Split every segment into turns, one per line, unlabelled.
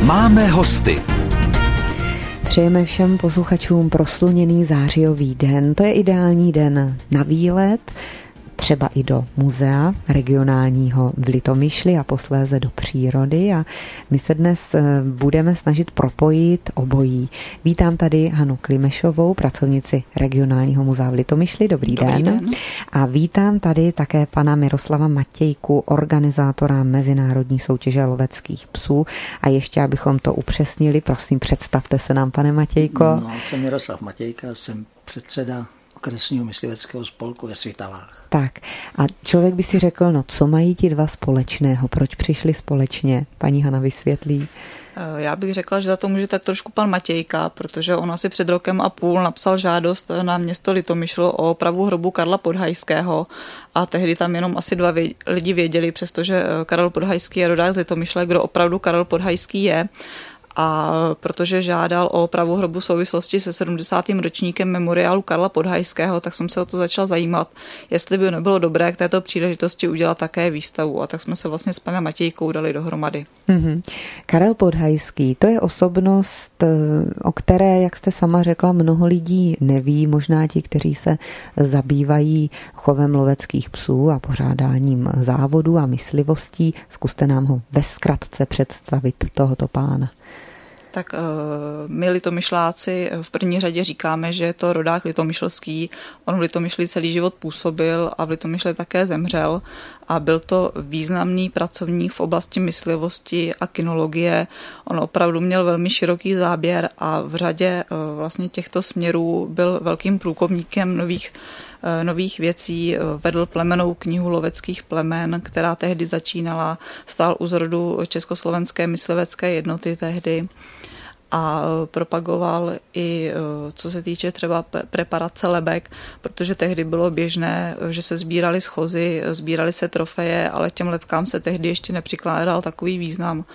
Máme hosty.
Přejeme všem posluchačům prosluněný zářijový den. To je ideální den na výlet, třeba i do muzea regionálního v Litomyšli a posléze do přírody. A my se dnes budeme snažit propojit obojí. Vítám tady Hanu Klimešovou, pracovnici regionálního muzea v Litomyšli. Dobrý den. A vítám tady také pana Miroslava Matějku, organizátora mezinárodní soutěže loveckých psů. A ještě, abychom to upřesnili, prosím, představte se nám, pane Matějko.
Jsem Miroslav Matějka, jsem předseda okresního mysliveckého spolku ve Svitavách.
Tak a člověk by si řekl, no co mají ti dva společného, proč přišli společně? Paní Hana vysvětlí.
Já bych řekla, že za to může tak trošku pan Matějka, protože on asi před rokem a půl napsal žádost na město Litomyšl o opravu hrobu Karla Podhajského a tehdy tam jenom asi 2 lidi věděli, přestože Karel Podhajský je rodák z Litomyšle, kdo opravdu Karel Podhajský je. A protože žádal o opravu hrobu v souvislosti se 70. ročníkem memoriálu Karla Podhajského, tak jsem se o to začal zajímat, jestli by nebylo dobré k této příležitosti udělat také výstavu. A tak jsme se vlastně s panem Matějkou dali dohromady.
Karel Podhajský, to je osobnost, o které, jak jste sama řekla, mnoho lidí neví, možná ti, kteří se zabývají chovem loveckých psů a pořádáním závodů a myslivostí. Zkuste nám ho ve zkratce představit, tohoto pána.
Tak my litomyšláci v první řadě říkáme, že je to rodák litomyšlský. On v Litomyšli celý život působil a v Litomyšli také zemřel a byl to významný pracovník v oblasti myslivosti a kynologie. On opravdu měl velmi široký záběr a v řadě vlastně těchto směrů byl velkým průkopníkem nových věcí, vedl plemennou knihu loveckých plemen, která tehdy začínala, stál u zrodu Československé myslivecké jednoty tehdy a propagoval i co se týče třeba preparace lebek, protože tehdy bylo běžné, že se sbíraly schozy, sbíraly se trofeje, ale těm lebkám se tehdy ještě nepřikládal takový význam.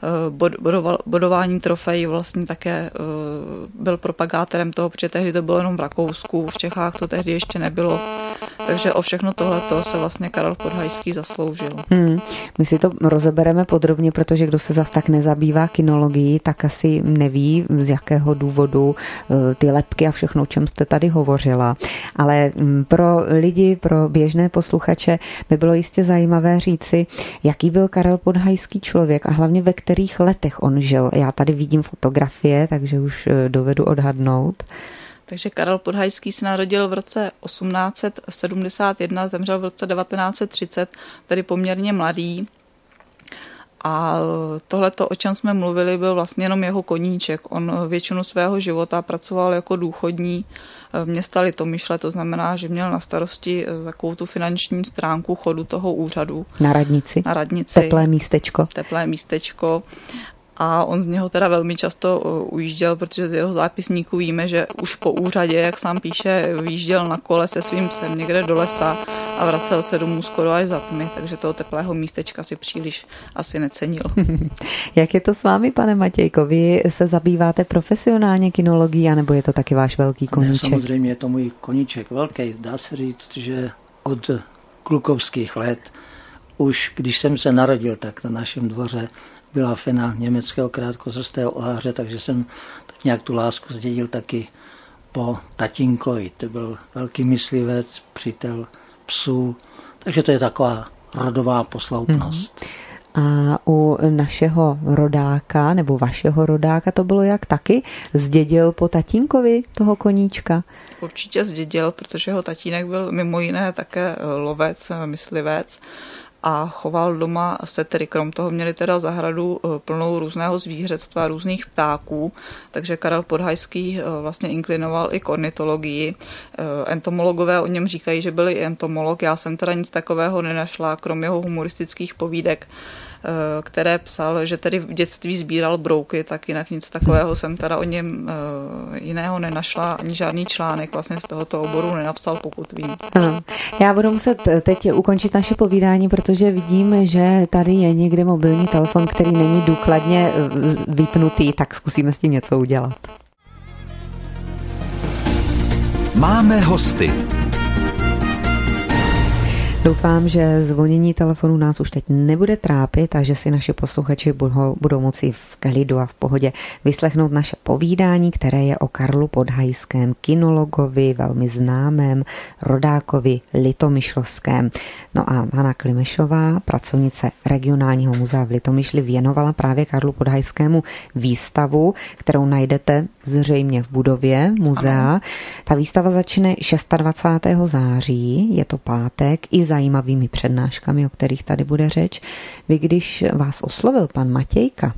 Bodováním trofejí vlastně také byl propagátorem toho, protože tehdy to bylo jenom v Rakousku, v Čechách to tehdy ještě nebylo. Takže o všechno tohleto se vlastně Karel Podhajský zasloužil.
My si to rozebereme podrobně, protože kdo se zas tak nezabývá kynologií, tak asi neví, z jakého důvodu ty lebky a všechno, o čem jste tady hovořila. Ale pro lidi, pro běžné posluchače by bylo jistě zajímavé říci, jaký byl Karel Podhajský člověk a hlavně ve kterých letech on žil. Já tady vidím fotografie, takže už dovedu odhadnout.
Takže Karel Podhajský se narodil v roce 1871, zemřel v roce 1930, tedy poměrně mladý. A tohleto, o čem jsme mluvili, byl vlastně jenom jeho koníček. On většinu svého života pracoval jako důchodní města Litomyšle, to znamená, že měl na starosti takovou tu finanční stránku chodu toho úřadu.
Na radnici. Teplé místečko.
A on z něho teda velmi často ujížděl, protože z jeho zápisníků víme, že už po úřadě, jak sám píše, vyjížděl na kole se svým psem někde do lesa a vracel se domů skoro až za tmy, takže toho teplého místečka si příliš asi necenil.
Jak je to s vámi, pane Matějko? Vy se zabýváte profesionálně kynologií, anebo je to taky váš velký koníček?
Ne, samozřejmě je to můj koníček velký. Dá se říct, že od klukovských let, už když jsem se narodil, tak na našem dvoře byla fena německého krátkozrstého oháře, takže jsem tak nějak tu lásku zdědil taky po tatínkovi. To byl velký myslivec, přítel psů, takže to je taková rodová posloupnost.
A u našeho rodáka, nebo vašeho rodáka, to bylo jak taky? Zdědil po tatínkovi toho koníčka?
Určitě zdědil, protože jeho tatínek byl mimo jiné také lovec, myslivec. A choval doma setery. Krom toho měli teda zahradu plnou různého zvířectva, různých ptáků, takže Karel Podhajský vlastně inklinoval i k ornitologii. Entomologové o něm říkají, že byl i entomolog. Já jsem teda nic takového nenašla, krom jeho humoristických povídek, které psal, že tedy v dětství sbíral brouky, tak jinak nic takového jsem teda o něm jiného nenašla, ani žádný článek vlastně z tohoto oboru nenapsal, pokud vím.
Ano. Já budu muset teď ukončit naše povídání, protože vidím, že tady je někde mobilní telefon, který není důkladně vypnutý, tak zkusíme s tím něco udělat.
Máme hosty.
Doufám, že zvonění telefonu nás už teď nebude trápit a že si naši posluchači budou moci v klidu a v pohodě vyslechnout naše povídání, které je o Karlu Podhajském, kinologovi, velmi známém, rodákovi litomyšlském. No a Hana Klimešová, pracovnice regionálního muzea v Litomyšli, věnovala právě Karlu Podhajskému výstavu, kterou najdete zřejmě v budově muzea. Ano. Ta výstava začne 26. září, je to pátek, i zajímavými přednáškami, o kterých tady bude řeč. Vy, když vás oslovil pan Matějka,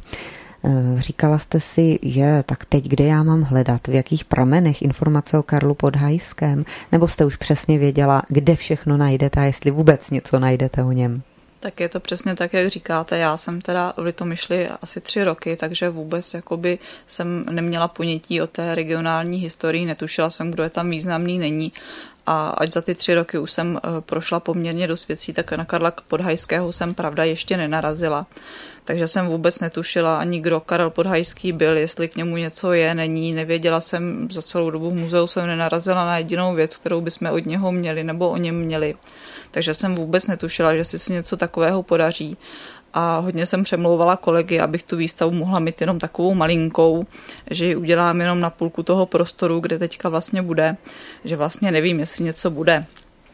říkala jste si, tak teď kde já mám hledat, v jakých pramenech informace o Karlu Podhajském, nebo jste už přesně věděla, kde všechno najdete a jestli vůbec něco najdete o něm?
Tak je to přesně tak, jak říkáte. Já jsem teda v Litomyšli asi 3 roky, takže vůbec jakoby jsem neměla ponětí o té regionální historii, netušila jsem, kdo je tam významný, není. A ať za ty 3 roky už jsem prošla poměrně dost věcí, tak na Karla Podhajského jsem pravda ještě nenarazila. Takže jsem vůbec netušila ani, kdo Karel Podhajský byl, jestli k němu něco je, není. Nevěděla jsem, za celou dobu v muzeu jsem nenarazila na jedinou věc, kterou bychom od něho měli nebo o něm měli. Takže jsem vůbec netušila, že si něco takového podaří. A hodně jsem přemlouvala kolegy, abych tu výstavu mohla mít jenom takovou malinkou, že ji udělám jenom na půlku toho prostoru, kde teďka vlastně bude, že vlastně nevím, jestli něco bude.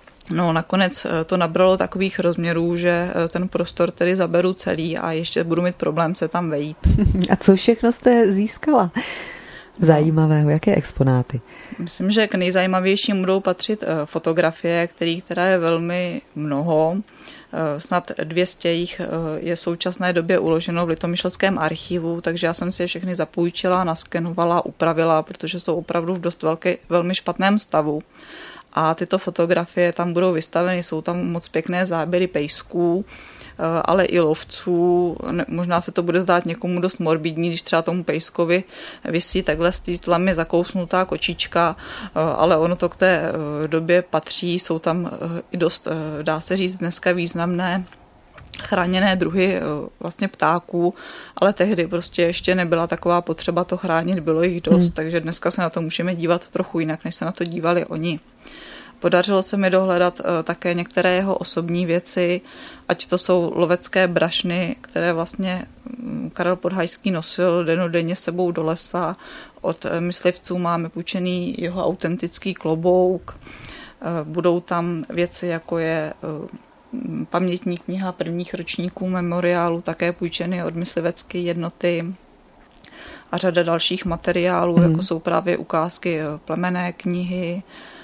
No nakonec to nabralo takových rozměrů, že ten prostor tedy zaberu celý a ještě budu mít problém se tam vejít.
A co všechno jste získala zajímavého? Jaké exponáty?
Myslím, že k nejzajímavějším budou patřit fotografie, kterých teda je velmi mnoho. Snad 200 jich je v současné době uloženo v Litomyšlském archivu, takže já jsem si je všechny zapůjčila, naskenovala, upravila, protože jsou opravdu v dost velmi špatném stavu. A tyto fotografie tam budou vystaveny, jsou tam moc pěkné záběry pejsků, ale i lovců. Možná se to bude zdát někomu dost morbidní, když třeba tomu pejskovi visí takhle z té tlamy zakousnutá kočička, ale ono to k té době patří, jsou tam i dost, dá se říct, dneska významné chráněné druhy vlastně ptáků, ale tehdy prostě ještě nebyla taková potřeba to chránit, bylo jich dost, takže dneska se na to můžeme dívat trochu jinak, než se na to dívali oni. Podařilo se mi dohledat také některé jeho osobní věci, ať to jsou lovecké brašny, které vlastně Karel Podhajský nosil dennodenně sebou do lesa. Od myslivců máme půjčený jeho autentický klobouk. Budou tam věci, jako je pamětní kniha prvních ročníků memoriálu, také půjčeny od myslivecké jednoty a řada dalších materiálů, jako jsou právě ukázky plemenné knihy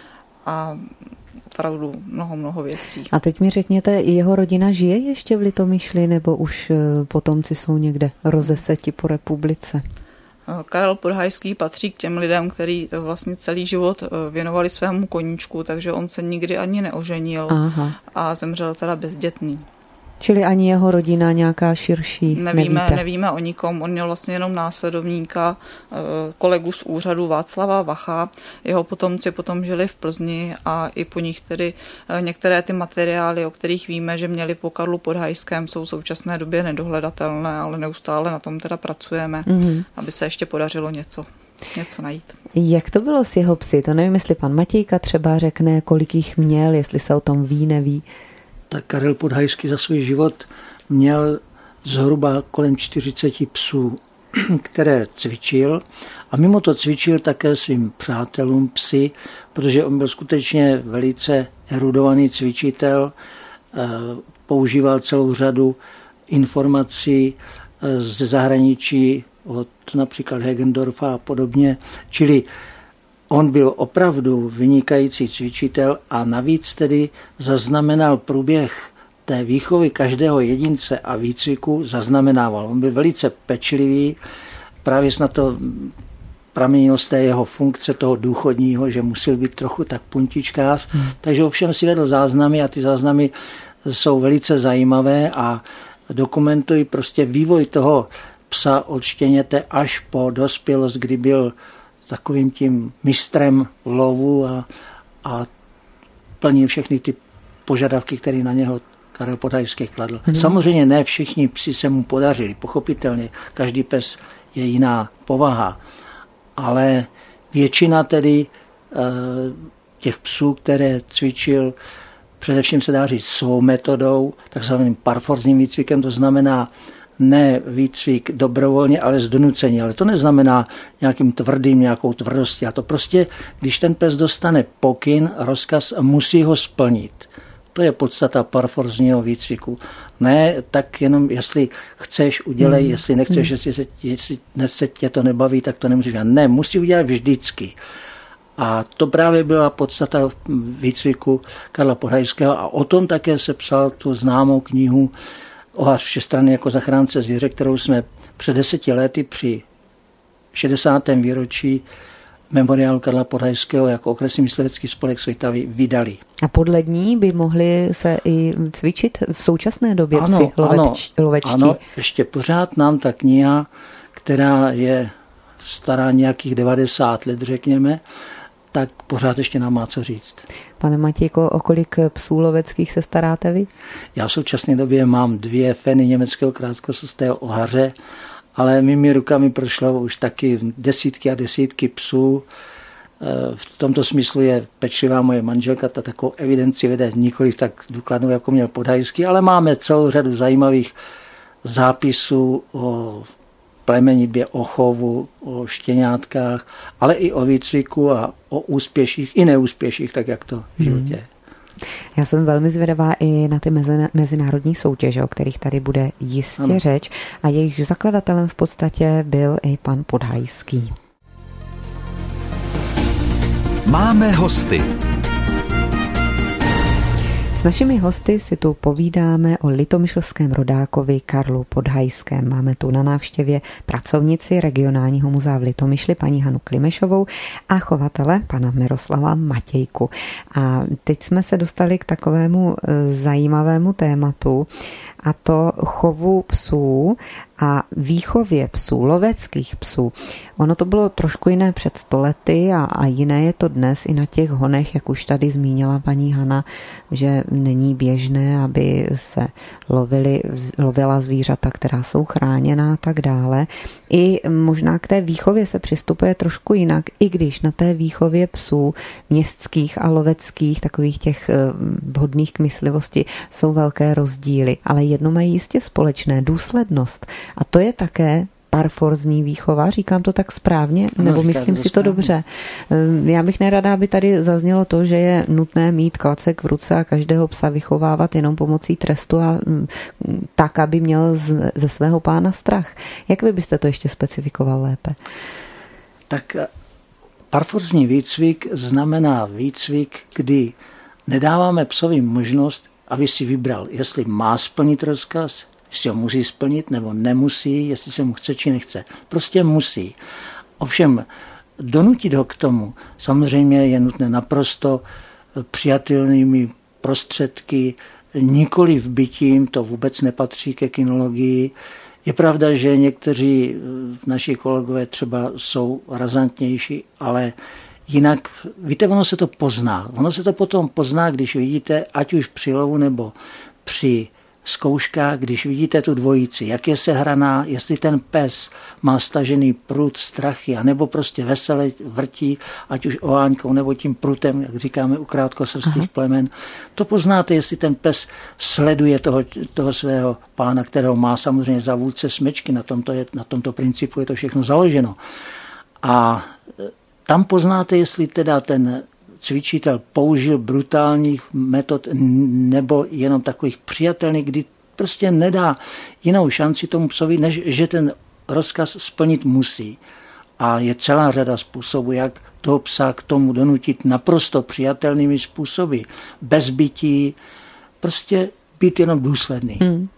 a opravdu mnoho věcí.
A teď mi řekněte, jeho rodina žije ještě v Litomyšli, nebo už potomci jsou někde rozeseti po republice?
Karel Podhajský patří k těm lidem, kteří vlastně celý život věnovali svému koníčku, takže on se nikdy ani neoženil. Aha. A zemřel teda bezdětný.
Čili ani jeho rodina nějaká širší
Nevíme o nikom. On měl vlastně jenom následovníka, kolegu z úřadu Václava Vacha. Jeho potomci potom žili v Plzni a i po nich tedy některé ty materiály, o kterých víme, že měli po Karlu Podhajském, jsou v současné době nedohledatelné, ale neustále na tom teda pracujeme, aby se ještě podařilo něco najít.
Jak to bylo s jeho psy? To nevím, jestli pan Matějka třeba řekne, kolik jich měl, jestli se o tom ví, neví.
Tak Karel Podhajský za svůj život měl zhruba kolem 40 psů, které cvičil. A mimo to cvičil také svým přátelům psy, protože on byl skutečně velice erudovaný cvičitel, používal celou řadu informací ze zahraničí, od například Hegendorfa a podobně. Čili on byl opravdu vynikající cvičitel a navíc tedy zaznamenal průběh té výchovy každého jedince a výcviku zaznamenával. On byl velice pečlivý, právě snad to pramenilo z té jeho funkce toho důchodního, že musel být trochu tak puntičkář. Takže ovšem si vedl záznamy a ty záznamy jsou velice zajímavé a dokumentují prostě vývoj toho psa od štěněte až po dospělost, kdy byl takovým tím mistrem v lovu a plnil všechny ty požadavky, které na něho Karel Podhajský kladl. Samozřejmě ne všichni psi se mu podařili, pochopitelně, každý pes je jiná povaha, ale většina tedy těch psů, které cvičil, především se dá říct svou metodou, takzvaným parforzním výcvikem, to znamená ne výcvik dobrovolně, ale z donucení. Ale to neznamená nějakou tvrdostí. A to prostě, když ten pes dostane pokyn, rozkaz, musí ho splnit. To je podstata parforzního výcviku. Ne, tak jenom jestli chceš, udělej, jestli nechceš, jestli se tě to nebaví, tak to nemusíš dělat. Ne, musí udělat vždycky. A to právě byla podstata výcviku Karla Podhajského a o tom také se psal tu známou knihu Ohař všestranný jako zachránce zvěře, kterou jsme před 10 lety při 60. výročí memoriálu Karla Podhajského jako okresní myslivecký spolek Svitavy vydali.
A podle ní by mohli se i cvičit v současné době psi lovečtí?
Ano, ještě pořád nám ta kniha, která je stará nějakých 90 let, řekněme, tak pořád ještě nám má co říct.
Pane Matějko, o kolik psů loveckých se staráte vy?
Já v současné době mám 2 feny německého krátkosrstého ohaře, ale mými rukami prošlo už taky desítky a desítky psů. V tomto smyslu je pečlivá moje manželka, ta takovou evidenci vede nikoliv tak důkladnou, jako měl Podhajský, ale máme celou řadu zajímavých zápisů o plemenitbě, o chovu, o štěňátkách, ale i o výcviku a o úspěších i neúspěších, tak jak to v životě je.
Já jsem velmi zvědavá i na ty mezinárodní soutěže, o kterých tady bude jistě řeč a jejich zakladatelem v podstatě byl i pan Podhajský.
Máme hosty.
S našimi hosty si tu povídáme o litomyšlském rodákovi Karlu Podhajském. Máme tu na návštěvě pracovnici regionálního muzea v Litomyšli paní Hanu Klimešovou a chovatele pana Miroslava Matějku. A teď jsme se dostali k takovému zajímavému tématu, a to chovu psů a výchově psů, loveckých psů. Ono to bylo trošku jiné před 100 lety a jiné je to dnes i na těch honech, jak už tady zmínila paní Hana, že není běžné, aby se lovila zvířata, která jsou chráněná a tak dále. I možná k té výchově se přistupuje trošku jinak, i když na té výchově psů městských a loveckých, takových těch vhodných k myslivosti, jsou velké rozdíly, ale jedno mají jistě společné, důslednost. A to je také parforzní výchova, říkám to tak správně, nebo myslím si to dobře. Já bych nerada, aby tady zaznělo to, že je nutné mít klacek v ruce a každého psa vychovávat jenom pomocí trestu a tak, aby měl ze svého pána strach. Jak vy byste to ještě specifikoval lépe?
Tak parforzní výcvik znamená výcvik, kdy nedáváme psovi možnost, aby si vybral, jestli má splnit rozkaz, jestli ho musí splnit nebo nemusí, jestli se mu chce či nechce. Prostě musí. Ovšem donutit ho k tomu samozřejmě je nutné naprosto přijatelnými prostředky, nikoliv bytím, to vůbec nepatří ke kynologii. Je pravda, že někteří naši kolegové třeba jsou razantnější, ale jinak, víte, ono se to pozná. Ono se to potom pozná, když vidíte, ať už při lovu nebo při zkouškách, když vidíte tu dvojici, jak je sehraná, jestli ten pes má stažený prut, strachy, anebo prostě vesele vrtí, ať už oháňkou nebo tím prutem, jak říkáme u krátkosrstých plemen. To poznáte, jestli ten pes sleduje toho svého pána, kterého má samozřejmě za vůdce smečky, na tomto principu je to všechno založeno. A tam poznáte, jestli teda ten cvičitel použil brutálních metod nebo jenom takových přijatelných, kdy prostě nedá jinou šanci tomu psovi, než že ten rozkaz splnit musí. A je celá řada způsobů, jak toho psa k tomu donutit naprosto přijatelnými způsoby. Bez bytí, prostě být jenom důsledný.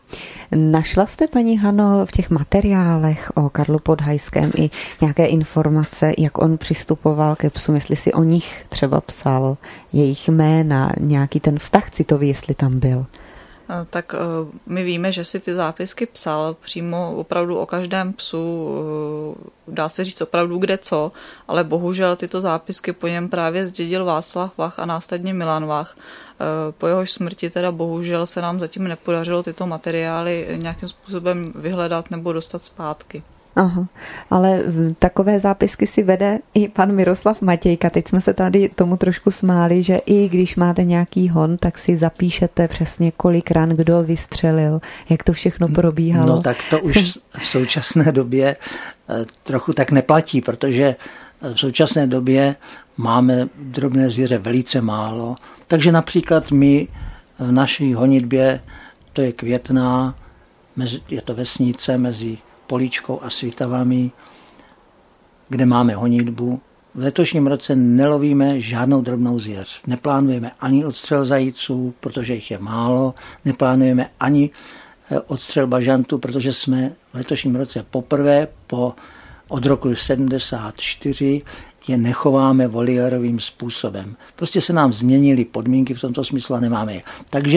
Našla jste, paní Hano, v těch materiálech o Karlu Podhajském i nějaké informace, jak on přistupoval ke psům, jestli si o nich třeba psal, jejich jména, nějaký ten vztah citový, jestli tam byl?
Tak my víme, že si ty zápisky psal přímo opravdu o každém psu, dá se říct opravdu kde co, ale bohužel tyto zápisky po něm právě zdědil Václav Vach a následně Milan Vach. Po jehož smrti teda bohužel se nám zatím nepodařilo tyto materiály nějakým způsobem vyhledat nebo dostat zpátky.
Aha, ale takové zápisky si vede i pan Miroslav Matějka. Teď jsme se tady tomu trošku smáli, že i když máte nějaký hon, tak si zapíšete přesně, kolik ran kdo vystřelil, jak to všechno probíhalo.
No tak to už v současné době trochu tak neplatí, protože v současné době máme drobné zvěře velice málo. Takže například my v naší honitbě, to je Květná, je to vesnice mezi Políčkou a Svitavami, kde máme honitbu. V letošním roce nelovíme žádnou drobnou zvěř. Neplánujeme ani odstřel zajíců, protože jich je málo. Neplánujeme ani odstřel bažantů, protože jsme v letošním roce poprvé od roku 74 je nechováme voliérovým způsobem. Prostě se nám změnily podmínky v tomto smyslu a nemáme je.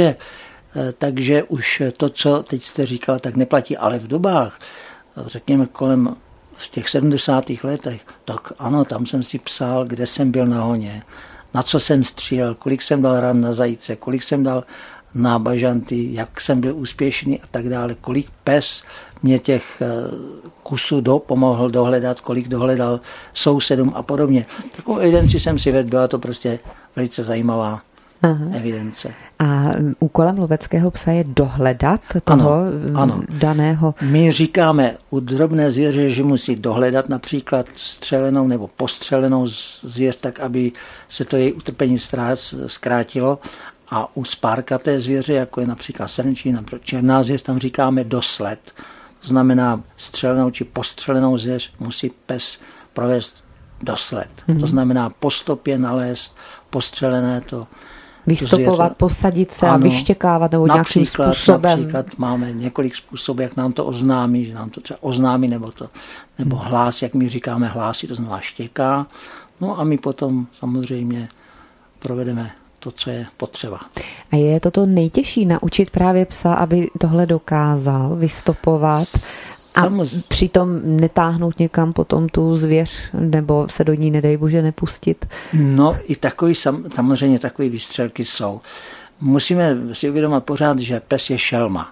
Takže už to, co teď jste říkal, tak neplatí. Ale v dobách, řekněme kolem v těch 70. letech, tak ano, tam jsem si psal, kde jsem byl na honě, na co jsem střílel, kolik jsem dal ran na zajíce, kolik jsem dal na bažanty, jak jsem byl úspěšný a tak dále, kolik pes mě těch kusů pomohl dohledat, kolik dohledal sousedům a podobně. Takovou evidenci jsem si vedl, byla to prostě velice zajímavá evidence.
A úkolem loveckého psa je dohledat toho ano. daného.
My říkáme u drobné zvěře, že musí dohledat například střelenou nebo postřelenou zvěř, tak aby se to její utrpení zkrátilo. A u spárkaté zvěře, jako je například srnčí nebo černá zvěř, tam říkáme dosled. To znamená střelenou či postřelenou zvěř musí pes provést dosled. To znamená po stopě nalézt postřelené to
vystopovat, posadit se a vyštěkávat nebo nějakým způsobem.
Například máme několik způsobů, jak nám to oznámí, že nám to třeba oznámí nebo hlás, jak my říkáme hlásí, to znamená štěká. No a my potom samozřejmě provedeme to, co je potřeba.
A je to nejtěžší naučit právě psa, aby tohle dokázal vystopovat a přitom netáhnout někam potom tu zvěř nebo se do ní, nedej bože, nepustit? No
i samozřejmě takové výstřelky jsou. Musíme si uvědomit pořád, že pes je šelma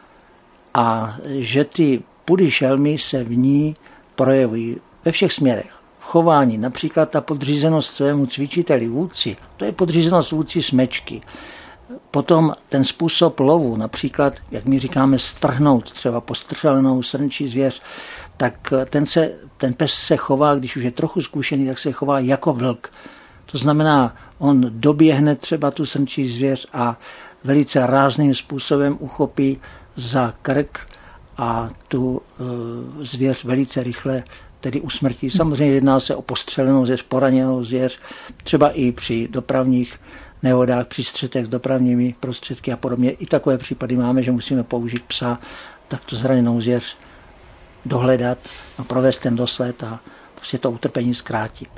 a že ty pudy šelmy se v ní projevují ve všech směrech. Chování, například ta podřízenost svému cvičiteli, vůdci, to je podřízenost vůdci smečky. Potom ten způsob lovu, například, jak my říkáme, strhnout třeba postřelenou srnčí zvěř, tak ten pes se chová, když už je trochu zkušený, tak se chová jako vlk. To znamená, on doběhne třeba tu srnčí zvěř a velice rázným způsobem uchopí za krk a tu zvěř velice rychle tedy usmrtí. Samozřejmě jedná se o postřelenou zvěř, poraněnou zvěř, třeba i při dopravních nehodách, při střetech s dopravními prostředky a podobně. I takové případy máme, že musíme použít psa, takto zraněnou zvěř dohledat, provést ten dosled a prostě to utrpení zkrátit.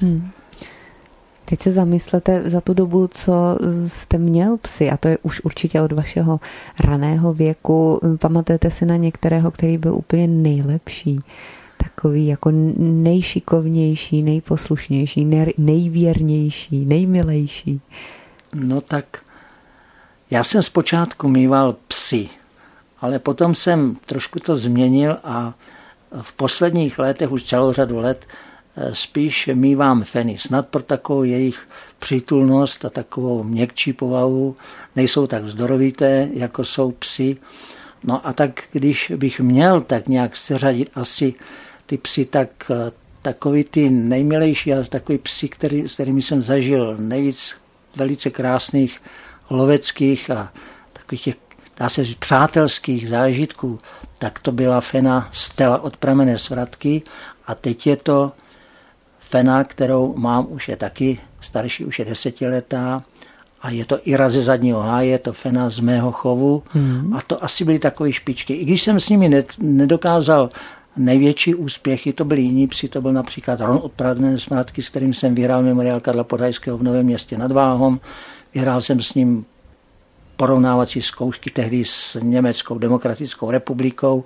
Teď se zamyslete za tu dobu, co jste měl psy, a to je už určitě od vašeho raného věku. Pamatujete si na některého, který byl úplně nejlepší? Takový jako nejšikovnější, nejposlušnější, nejvěrnější, nejmilejší.
No tak já jsem zpočátku mýval psy, ale potom jsem trošku to změnil a v posledních letech, už celou řadu let, spíš mývám feny. Snad pro takovou jejich přítulnost a takovou měkčí povahu, nejsou tak vzdorovité, jako jsou psy. No a tak, když bych měl tak nějak seřadit asi ty psy, tak takový ty nejmilejší a takový psy, s kterými jsem zažil nejvíc velice krásných loveckých a takových těch, dá se říct, přátelských zážitků, tak to byla fena Stella od Pramenné Svratky a teď je to fena, kterou mám, už je taky starší, už je 10letá a je to Ira ze Zadního háje, je to fena z mého chovu a to asi byly takové špičky. I když jsem s nimi nedokázal největší úspěchy, to byly jiní psi, to byl například Ron od Pramenné Svratky, s kterým jsem vyhrál memoriál Karla Podhajského v Novém Městě nad Váhom. Vyhrál jsem s ním porovnávací zkoušky tehdy s Německou demokratickou republikou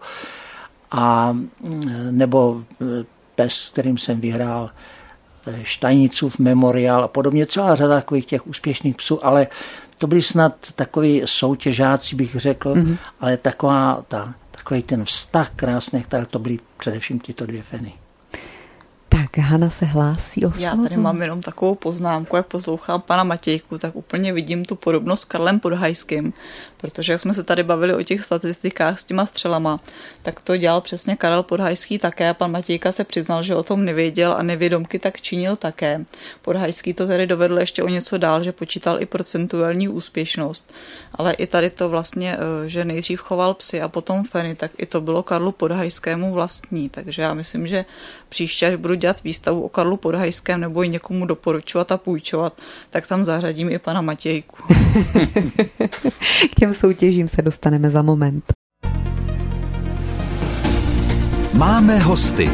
a nebo pes, s kterým jsem vyhrál Štajnicův memoriál a podobně. Celá řada takových těch úspěšných psů, ale to byli snad takový soutěžáci, bych řekl, ale taková takový ten vztah krásný, tak to byly především tyto dvě feny.
Tak Hana se hlásí o slovo.
Já tady mám jenom takovou poznámku, jak poslouchám pana Matějku, tak úplně vidím tu podobnost s Karlem Podhajským, protože jak jsme se tady bavili o těch statistikách s těma střelama, tak to dělal přesně Karel Podhajský také a pan Matějka se přiznal, že o tom nevěděl a nevědomky tak činil také. Podhajský to tedy dovedl ještě o něco dál, že počítal i procentuální úspěšnost, ale i tady to vlastně, že nejdřív choval psy a potom feny, tak i to bylo Karlu Podhajskému vlastní, takže já myslím, že příště, až budu dělat výstavu o Karlu Podhajském nebo ji někomu doporučovat a půjčovat, tak tam zařadím i pana Matějku.
K těm soutěžím se dostaneme za moment.
Máme hosty.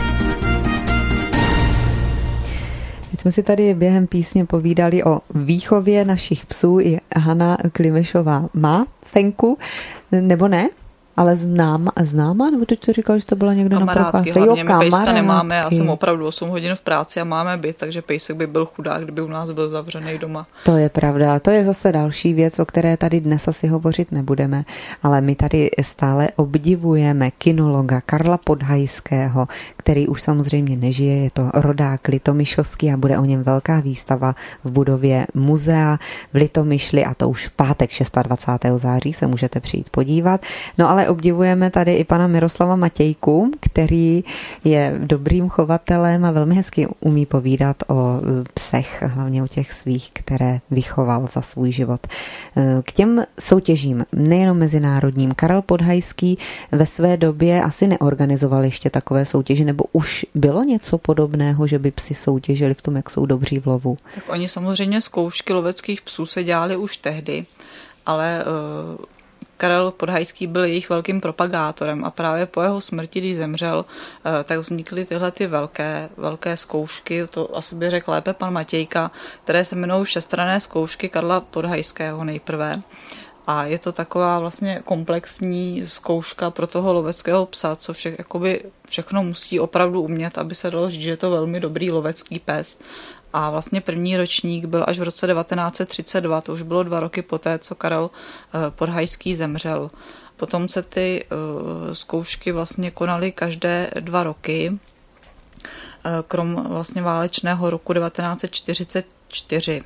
Teď jsme si tady během písně povídali o výchově našich psů. I Hana Klimešová má fenku, nebo ne? Ale známá, nebo teď to říkal, že to byla někdo na procházce?
Hlavně my pejska nemáme, já jsem opravdu 8 hodin v práci a máme byt, takže pejsek by byl chudák, kdyby u nás byl zavřený doma.
To je pravda, to je zase další věc, o které tady dnes asi hovořit nebudeme, ale my tady stále obdivujeme kinologa Karla Podhajského, který už samozřejmě nežije, je to rodák litomyšlský a bude o něm velká výstava v budově muzea v Litomyšli a to už v pátek 26. září se můžete přijít podívat. No ale obdivujeme tady i pana Miroslava Matějku, který je dobrým chovatelem a velmi hezky umí povídat o psech, hlavně o těch svých, které vychoval za svůj život. K těm soutěžím, nejenom mezinárodním, Karel Podhajský ve své době asi neorganizoval ještě takové soutěže, nebo už bylo něco podobného, že by psi soutěžili v tom, jak jsou dobří v lovu?
Tak oni samozřejmě zkoušky loveckých psů se dělali už tehdy, ale Karel Podhajský byl jejich velkým propagátorem a právě po jeho smrti, když zemřel, tak vznikly tyhle ty velké zkoušky, to asi by řekl lépe pan Matějka, které se jmenují všestranné zkoušky Karla Podhajského nejprve. A je to taková vlastně komplexní zkouška pro toho loveckého psa, co všechno musí opravdu umět, aby se dalo říct, že je to velmi dobrý lovecký pes. A vlastně první ročník byl až v roce 1932, to už bylo 2 roky poté, co Karel Podhajský zemřel. Potom se ty zkoušky vlastně konaly každé 2 roky, krom vlastně válečného roku 1944.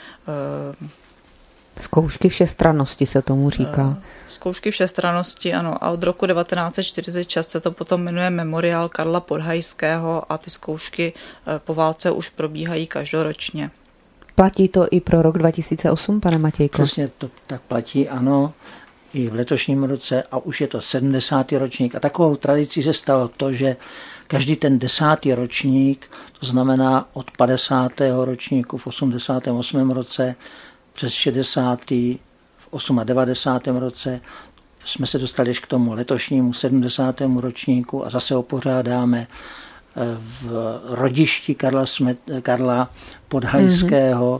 Zkoušky všestrannosti se tomu říká.
Zkoušky všestrannosti, ano. A od roku 1946 se to potom jmenuje Memoriál Karla Podhajského a ty zkoušky po válce už probíhají každoročně.
Platí to i pro rok 2008, pane Matějko?
Přesně to tak platí, ano, i v letošním roce a už je to 70. ročník. A takovou tradicí se stalo to, že každý ten 10. ročník, to znamená od 50. ročníku v 88. roce přes 60. v 98. roce jsme se dostali k tomu letošnímu 70. ročníku a zase ho pořádáme v rodišti Karla Podhajského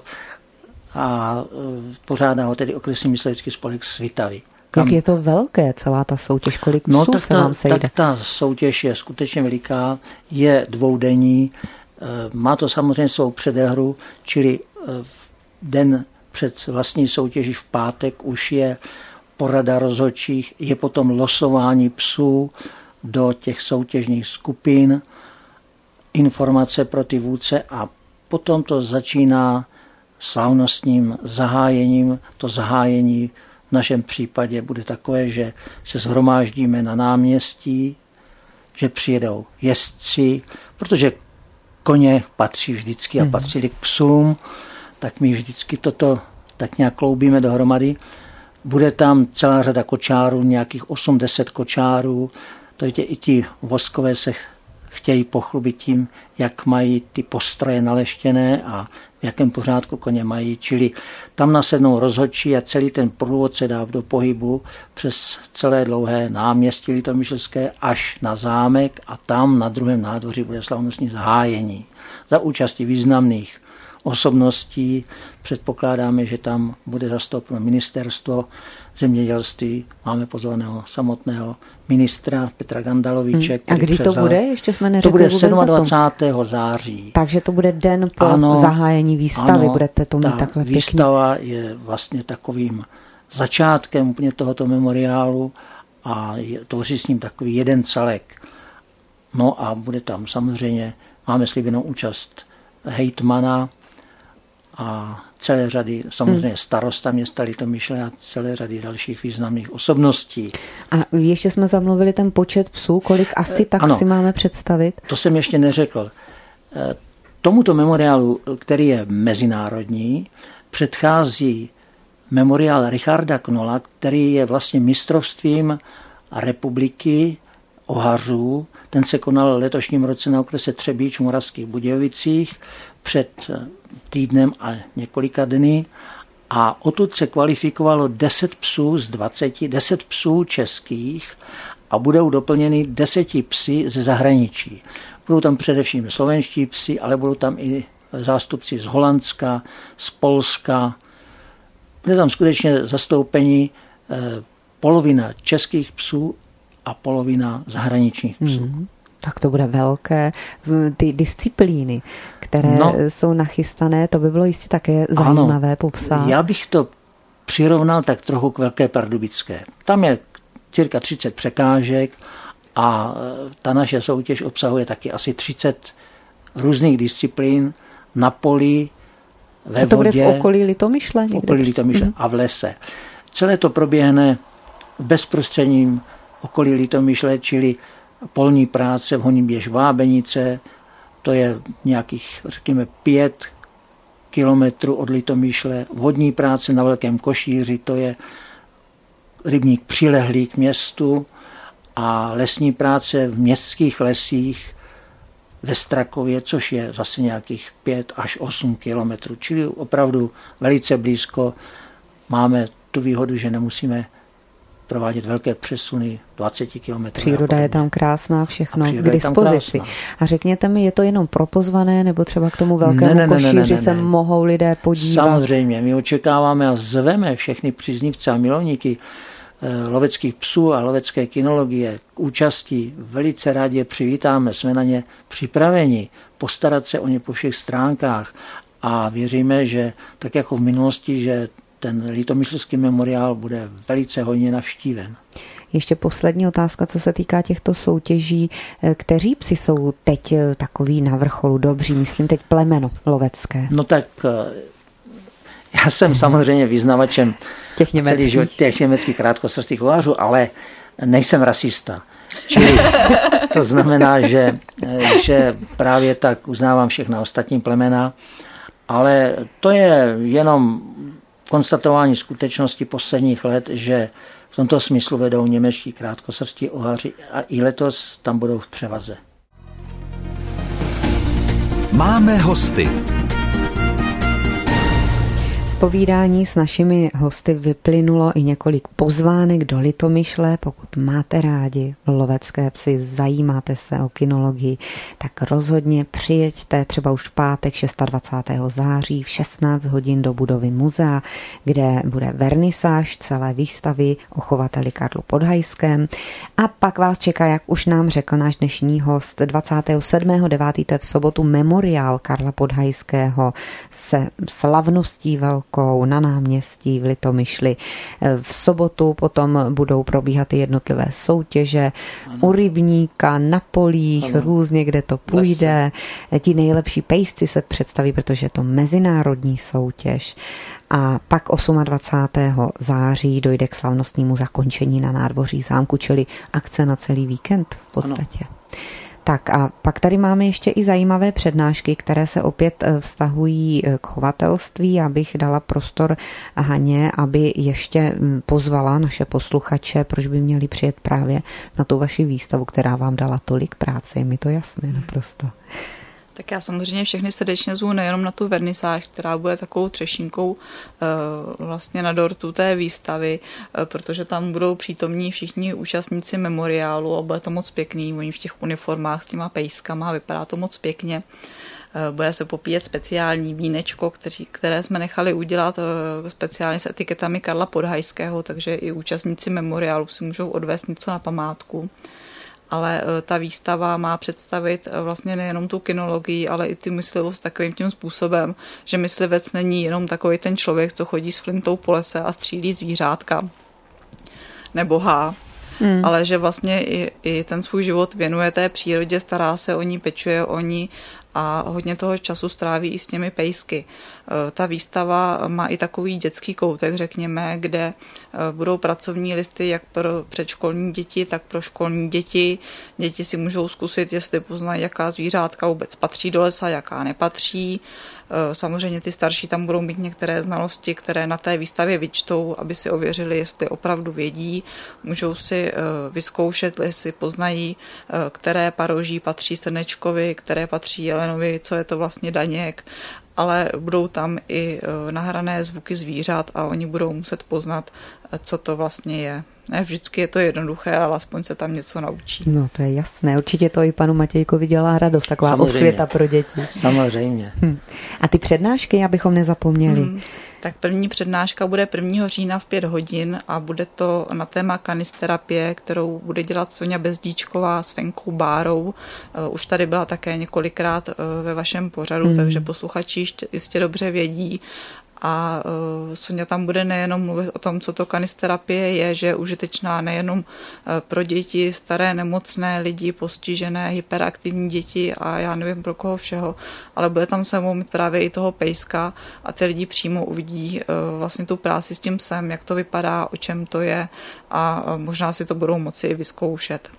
a pořádá ho tedy okresní myslivecký spolek Svitavy.
Jak je to velké, celá ta soutěž, kolik psů se vám sejde?
Tak ta soutěž je skutečně veliká, je dvoudenní, má to samozřejmě svou předehru, čili v den před vlastní soutěží v pátek už je porada rozhodčích, je potom losování psů do těch soutěžních skupin, informace pro ty vůdce a potom to začíná slavnostním zahájením. To zahájení v našem případě bude takové, že se shromáždíme na náměstí, že přijedou jezdci, protože koně patří vždycky a patřili k psům, tak my vždycky toto tak nějak kloubíme dohromady. Bude tam celá řada kočárů, nějakých 8-10 kočárů. To je i ti voskové se chtějí pochlubit tím, jak mají ty postroje naleštěné a v jakém pořádku koně mají. Čili tam nasednou rozhodčí a celý ten průvod se dá do pohybu přes celé dlouhé náměstí litomyšlské až na zámek a tam na druhém nádvoří bude slavnostní zahájení. Za účasti významných osobností předpokládáme, že tam bude zastoupeno ministerstvo zemědělství. Máme pozvaného samotného ministra Petra Gandaloviče.
A kdy to bude? Ještě jsme neřekli.
To bude 27. září.
Takže to bude den po zahájení výstavy.
Ano,
budete to mít takhle pěkně.
Výstava je vlastně takovým začátkem úplně tohoto memoriálu a tvoří s ním takový jeden celek. No a bude tam samozřejmě, máme slíbenou účast hejtmana a celé řady, samozřejmě starosta města Litomyšle a celé řady dalších významných osobností.
A ještě jsme zamluvili ten počet psů, kolik asi tak ano, si máme představit?
To jsem ještě neřekl. Tomuto memoriálu, který je mezinárodní, předchází memoriál Richarda Knolla, který je vlastně mistrovstvím republiky ohařů. Ten se konal v letošním roce na okrese Třebíč v Moravských Budějovicích před týdnem a několika dny a odtud se kvalifikovalo 10 psů z 20, 10 psů českých a budou doplněny 10 psy ze zahraničí. Budou tam především slovenští psi, ale budou tam i zástupci z Holandska, z Polska. Bude tam skutečně zastoupení polovina českých psů a polovina zahraničních psů.
Tak to bude velké. Ty disciplíny, které jsou nachystané, to by bylo jistě také zajímavé popsat.
Já bych to přirovnal tak trochu k Velké Pardubické. Tam je cirka 30 překážek a ta naše soutěž obsahuje taky asi 30 různých disciplín na poli, ve
a to
vodě.
Bude v okolí Litomyšle?
V okolí Litomyšle a v lese. Celé to proběhne v bezprostředním okolí Litomyšle, čili polní práce v Honiběž Vábenice, to je nějakých, řekněme, 5 kilometrů od Litomyšle. Vodní práce na Velkém Košíři, to je rybník přilehlý k městu a lesní práce v městských lesích ve Strakově, což je zase nějakých 5 až 8 kilometrů, čili opravdu velice blízko. Máme tu výhodu, že nemusíme provádět velké přesuny 20 kilometrů.
Příroda je tam krásná, všechno k dispozici. A řekněte mi, je to jenom pro pozvané, nebo třeba k tomu Velkému Košíři se mohou lidé podívat?
Samozřejmě, my očekáváme a zveme všechny příznivce a milovníky loveckých psů a lovecké kynologie k účasti. Velice rádi je přivítáme, jsme na ně připraveni postarat se o ně po všech stránkách a věříme, že tak jako v minulosti, že ten litomyšlský memoriál bude velice hojně navštíven.
Ještě poslední otázka, co se týká těchto soutěží. Kteří psi jsou teď takový na vrcholu dobří? Myslím teď plemeno lovecké.
No tak já jsem samozřejmě vyznavačem těch německých krátkosrstých ohářů, ale nejsem rasista. Čili to znamená, že právě tak uznávám všechna ostatní plemena, ale to je jenom konstatování skutečnosti posledních let, že v tomto smyslu vedou němečtí krátkosrstí oháři a i letos tam budou v převaze.
Máme hosty.
Z povídání s našimi hosty vyplynulo i několik pozvánek do Litomyšle. Pokud máte rádi lovecké psy, zajímáte se o kynologii, tak rozhodně přijeďte třeba už v pátek 26. září v 16 hodin do budovy muzea, kde bude vernisáž celé výstavy o chovateli Karlu Podhajském. A pak vás čeká, jak už nám řekl náš dnešní host, 27.9. to je v sobotu memoriál Karla Podhajského se slavností velkou na náměstí v Litomyšli. V sobotu potom budou probíhat i jednotlivé soutěže u rybníka, na polích, různě, kde to půjde. Ti nejlepší pejsci se představí, protože je to mezinárodní soutěž. A pak 28. září dojde k slavnostnímu zakončení na nádvoří zámku, čili akce na celý víkend v podstatě. Ano. Tak a pak tady máme ještě i zajímavé přednášky, které se opět vztahují k chovatelství. Abych dala prostor Haně, aby ještě pozvala naše posluchače, proč by měli přijet právě na tu vaši výstavu, která vám dala tolik práce. Je mi to jasné naprosto.
Tak já samozřejmě všechny srdečně zvu nejenom na tu vernisáž, která bude takovou třešínkou vlastně na dortu té výstavy, protože tam budou přítomní všichni účastníci memoriálu a bude to moc pěkný. Oni v těch uniformách s těma pejskama, vypadá to moc pěkně. Bude se popíjet speciální vínečko, které jsme nechali udělat speciálně s etiketami Karla Podhajského, takže i účastníci memoriálu si můžou odvést něco na památku. Ale ta výstava má představit vlastně nejenom tu kynologii, ale i ty myslivost takovým tím způsobem, že myslivec není jenom takový ten člověk, co chodí s flintou po lese a střílí zvířátka nebo há, ale že vlastně i ten svůj život věnuje té přírodě, stará se o ní, pečuje o ní a hodně toho času stráví i s těmi pejsky. Ta výstava má i takový dětský koutek, řekněme, kde budou pracovní listy jak pro předškolní děti, tak pro školní děti. Děti si můžou zkusit, jestli poznají, jaká zvířátka vůbec patří do lesa, jaká nepatří. Samozřejmě ty starší tam budou mít některé znalosti, které na té výstavě vyčtou, aby si ověřili, jestli opravdu vědí. Můžou si vyzkoušet, jestli poznají, které paroží patří srnečkovi, které patří jelenovi, co je to vlastně daněk, ale budou tam i nahrané zvuky zvířat a oni budou muset poznat, co to vlastně je. Ne vždycky je to jednoduché, ale aspoň se tam něco naučí.
No to je jasné. Určitě to i panu Matějkovi dělá radost, taková osvěta pro děti.
Samozřejmě.
A ty přednášky, abychom nezapomněli.
Tak první přednáška bude 1. října v 5 hodin a bude to na téma kanisterapie, kterou bude dělat Soňa Bezdíčková s Venkou Bárou. Už tady byla také několikrát ve vašem pořadu, takže posluchači jistě dobře vědí. A Soňa tam bude nejenom mluvit o tom, co to kanisterapie je, že je užitečná nejenom pro děti, staré, nemocné lidi, postižené, hyperaktivní děti a já nevím pro koho všeho, ale bude tam se mít právě i toho pejska a ty lidi přímo uvidí vlastně tu práci s tím psem, jak to vypadá, o čem to je a možná si to budou moci i vyzkoušet.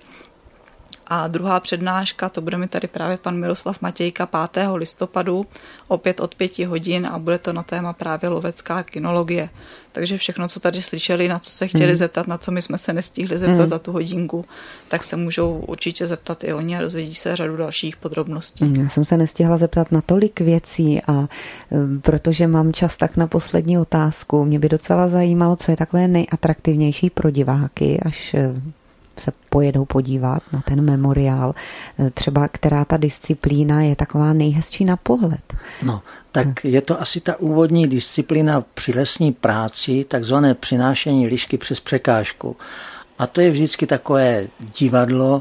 A druhá přednáška, to bude mi tady právě pan Miroslav Matějka 5. listopadu, opět od 5 hodin a bude to na téma právě lovecká kynologie. Takže všechno, co tady slyšeli, na co se chtěli zeptat, na co my jsme se nestihli zeptat za tu hodinku, tak se můžou určitě zeptat i oni a dozvědí se řadu dalších podrobností.
Já jsem se nestihla zeptat na tolik věcí a protože mám čas, tak na poslední otázku. Mě by docela zajímalo, co je takové nejatraktivnější pro diváky, až se pojedou podívat na ten memoriál. Třeba která ta disciplína je taková nejhezčí na pohled?
No, tak je to asi ta úvodní disciplína při lesní práci, takzvané přinášení lišky přes překážku. A to je vždycky takové divadlo,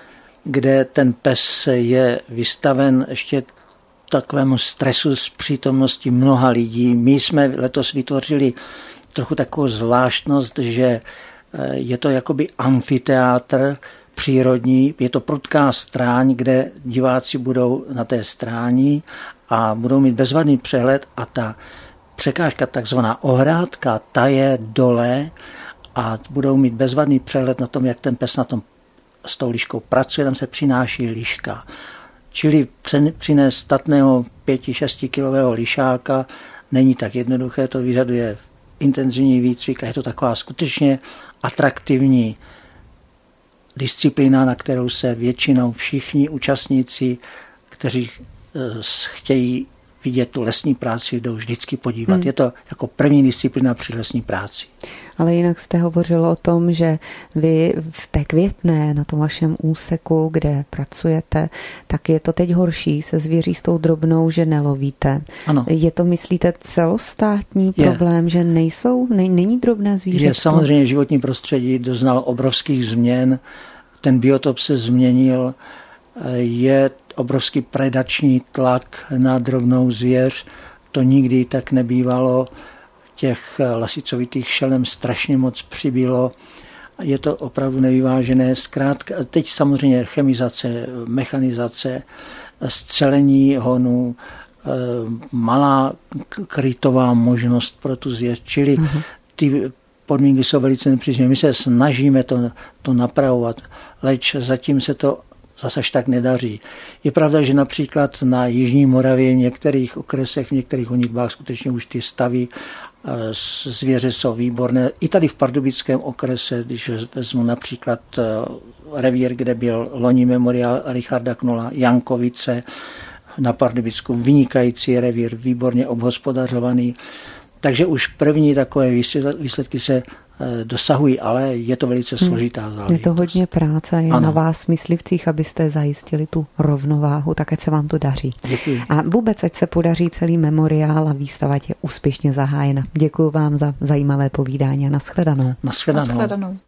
kde ten pes je vystaven ještě takovému stresu z přítomnosti mnoha lidí. My jsme letos vytvořili trochu takovou zvláštnost, že je to jakoby amfiteátr přírodní, je to prudká stráň, kde diváci budou na té stráni a budou mít bezvadný přehled a ta překážka, takzvaná ohrádka, ta je dole a budou mít bezvadný přehled na tom, jak ten pes na tom s tou liškou pracuje, tam se přináší liška. Čili přinést statného 5-6 kilového lišáka není tak jednoduché, to vyžaduje intenzivní výcvik a je to taková skutečně atraktivní disciplína, na kterou se většinou všichni účastníci, kteří chtějí vidět tu lesní práci, jdou vždycky podívat. Je to jako první disciplína při lesní práci.
Ale jinak jste hovořil o tom, že vy v té Květné, na tom vašem úseku, kde pracujete, tak je to teď horší se zvěří s tou drobnou, že nelovíte.
Ano.
Je to, myslíte, celostátní problém, že není drobné zvíře?
Je samozřejmě životní prostředí doznalo obrovských změn, ten biotop se změnil, je obrovský predační tlak na drobnou zvěř, to nikdy tak nebývalo, těch lasicovitých šelem strašně moc přibylo, je to opravdu nevyvážené. Zkrátka, teď samozřejmě chemizace, mechanizace, střelení honů, malá krytová možnost pro tu zvěř, čili ty podmínky jsou velice nepříznivé. My se snažíme to napravovat, leč zatím se to zase tak nedaří. Je pravda, že například na Jižní Moravě v některých okresech, v některých honitbách skutečně už ty stavy zvěře jsou výborné. I tady v Pardubickém okrese, když vezmu například revír, kde byl loni memoriál Richarda Knolla, Jankovice na Pardubicku, vynikající revír, výborně obhospodařovaný. Takže už první takové výsledky se dosahují, ale je to velice složitá záležitost.
Je to hodně práce, je na vás myslivcích, abyste zajistili tu rovnováhu, tak ať se vám to daří.
Děkuji.
A vůbec ať se podaří celý memoriál a výstava je úspěšně zahájena. Děkuji vám za zajímavé povídání a nashledanou.
Nashledanou.